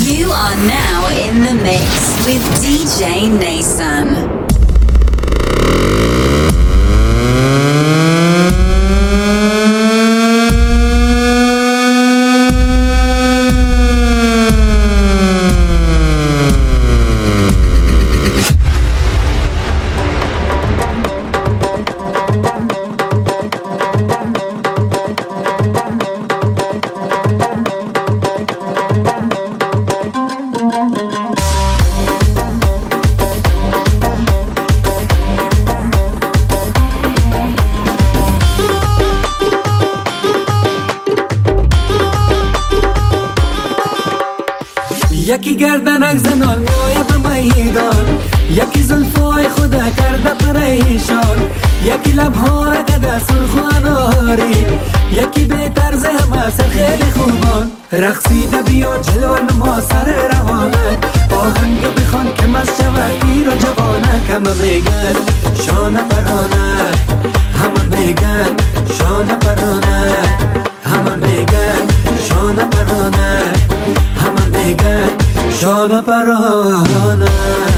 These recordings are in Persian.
You are now in the mix with DJ Nason. یکی گردنک زنان موی به میدان، یکی زلفای خدا کرده پریشان، یکی لبها کده سرخ و اناری، یکی به طرز همه سر خیلی خوبان. رقصیده بیا جلو نما سر روانه، آهنگ بخوان که مست شود پیر و جوانه. همه میگن شانه پرانه، همه میگن شانه پرانه، همه میگن شانه پرانه، همه میگن شانه پرانه.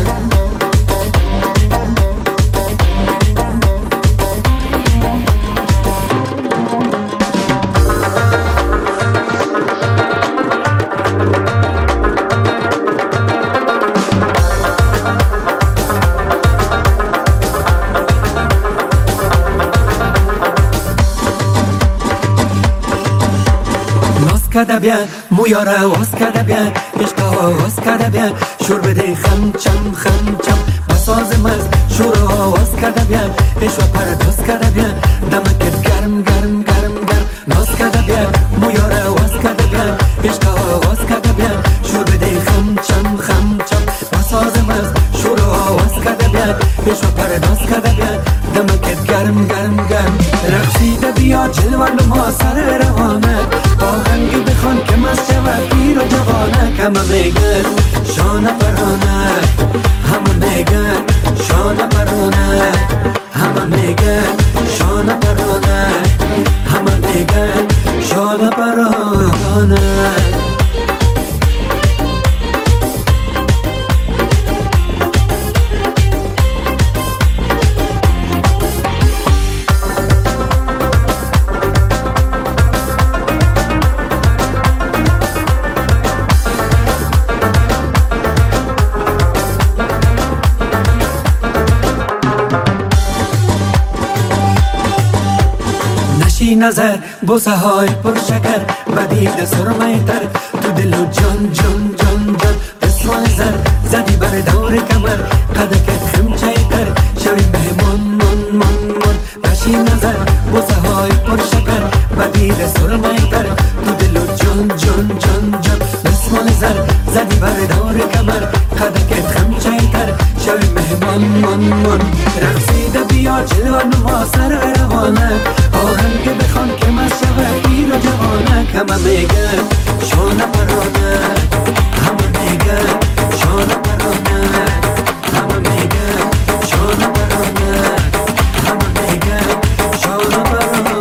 کده بیا مویاره واس کده بیا عشقا واس کده بیا شور بده خم چم خم چم بساز مز شور واس کده بیا عشق پرداز کده بیا دمکت گرم گرم گرم گرم ناز کده بیا مویاره واس کده بیا عشقا واس کده بیا شور بده خم چم خم چم بساز مز شور واس کده بیا عشق پرداز کده بیا دمکت گرم گرم گرم. رقصیده بیا جلوه نما سر روانه، آهنگ بخوان که مست شود پیر و جوانه. همه میگن شانه پرانه، همه میگن شانه پرانه، همه میگن شانه پرانه، همه میگن شانه پرانه. نظر بوسه های پرشکر بدید سرمه تر تو دل و جان جان جان جان بسوان زر زدی بر دور کمر قدکت خمچه تر شوی مهمان من من من. نشی نظر بوسه های پرشکر بدید سرمه تر تو دل و جان جان جان جان بسوان زر زدی بر دور کمر قدکت خمچه تر شوی مهمان من من. رقصیده بیا جلوه نما سر روانه، آهنگ بخوان که مست شود پیر و جوانه. همه میگن شانه پرانه، همه میگن شانه پرانه، همه میگن شانه پرانه، همه میگن شانه پرانه.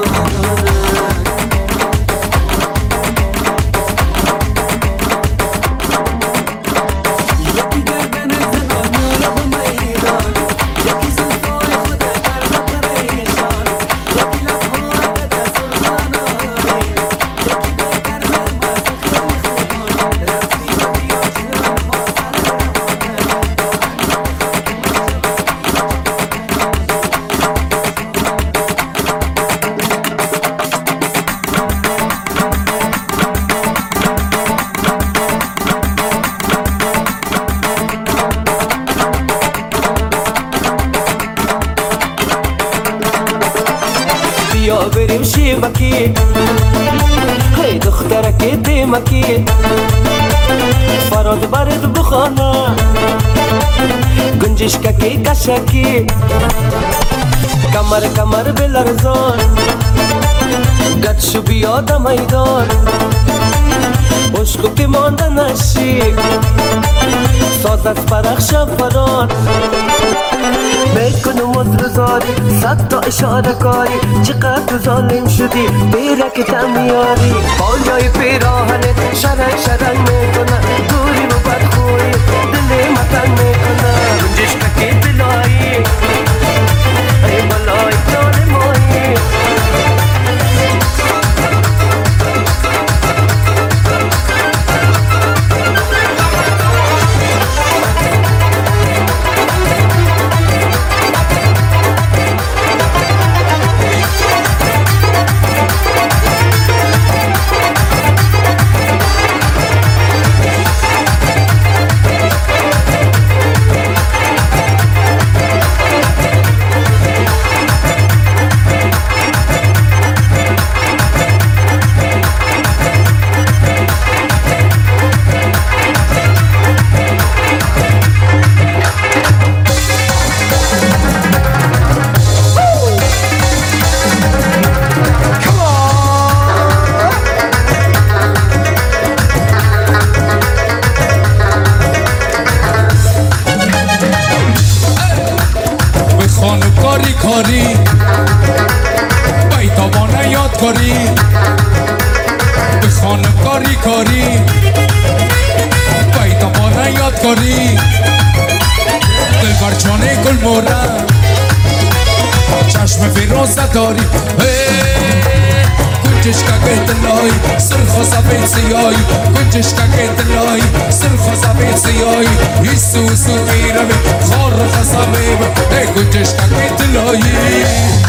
یکی گردنک زنان موی به میدان، یکی زلفای خدا کرده پریشان، یکی لبها کده سرخ و اناری، یکی به طرز همه سر خیلی خوبان. رقصیده بیا جلوه نما سر روانه، بیا بریم شیبکی هی دخترکی دیمکی فراد برد بخانه گنجشککی کشکی کمر کمر بلرزان گد شو بیاد میدان عشقو که مانده نشی سازت پرخش فران میکنم وزرزاری صد تا اشاره کاری چقدر ظالم شدی بیرک تمیاری بالای پیراهنت شرنگ شرنگ میکنه دوری کاری دلبر جانه گل مورم چشم فیروزه داری گنجش که دلای سرخ و سفید سیایی گنجش که دلای سرخ و سفید سیایی ایسوسو میرم خار خسمیم گنجش که دلایی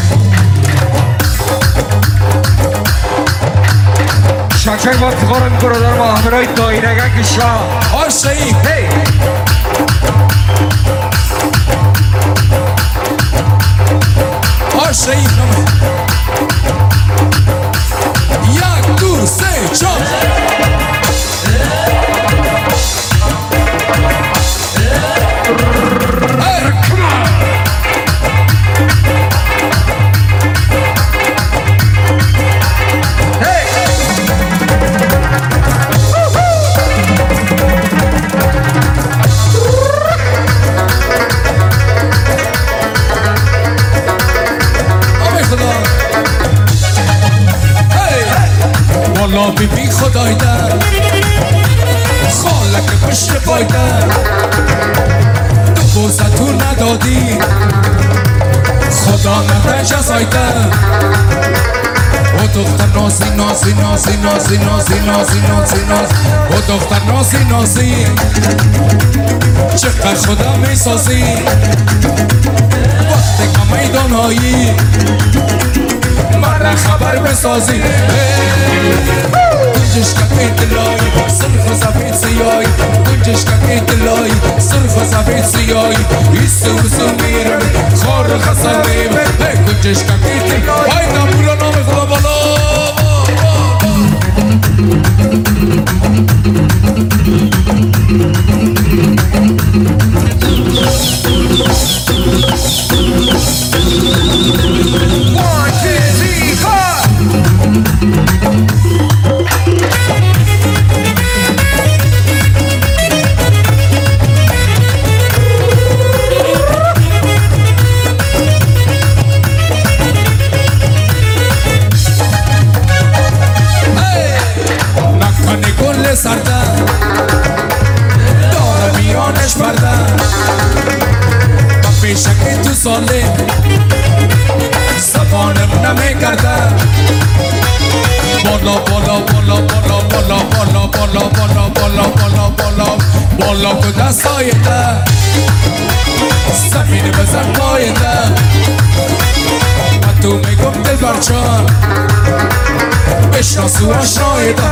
شکر با افتخار میکنه در محمرهای دایرگه کشا آشایی آشایی یک دو سه چار والا بی خدای در خالک پشت پای در تو بوزه تو ندادی خدا نده جزای در او دختر نازی نازی نازی نازی نازی نازی نازی نازی او دختر نازی نازی چقدر خدا می سازی وقتی که میدانایی مرا خبر بسازی گنجش که دلای سرخ و سفید سیایی گنجش که دلای سرخ و سفید سیایی ایسوسو میرم خار خسمیم گنجش که دلای های نمولا نام خدا بالا سردن داره میانش بردن و پیشکی تو ساله زبانم نمیگردن بالا بالا بالا بالا بالا بالا بالا بالا بالا بالا بالا بالا که دستای ده زمین بزن پای ده و تو میگم دل برچان بشناسو آشنای ده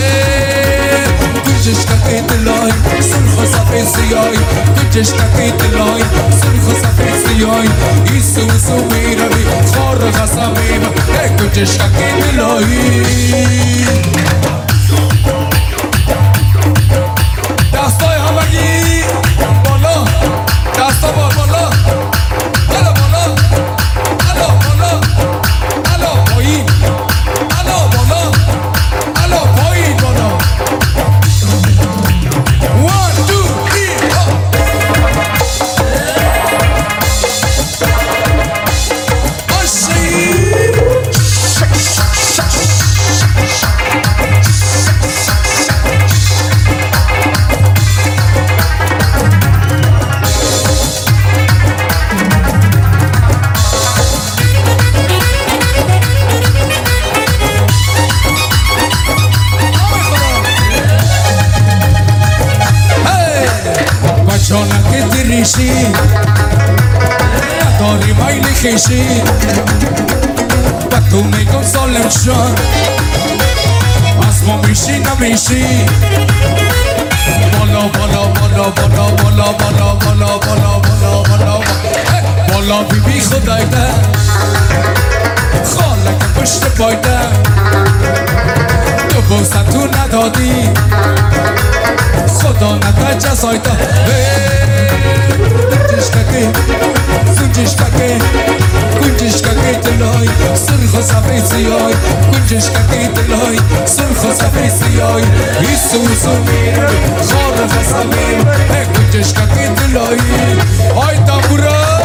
گنجش که دلای سرخ و سفید سیایی گنجش که دلای سرخ و سفید سیایی ایسوسو میروی خار خسمیم گنجش که دلایی دستای همگی بالا دستا بالا بالا بالا بالا بالا بالا پایین بالا بالا بالا پایین بالا جانت دریشی نداری میل خیشی و تو میگم سالم شد از ما میشی نمیشی بالا بالا بالا بالا بالا بالا بالا بالا بالا بالا بالا بی بی خدای ده خالک پشت پای ده تو بوسه تو ندادی خدا نده جزای ده گنجش که دلای سرخ و سفید سیای گنجش که دلای سرخ و سفید سیای ایسوسو میره خار خسمیم گنجش که دلای های تنبورا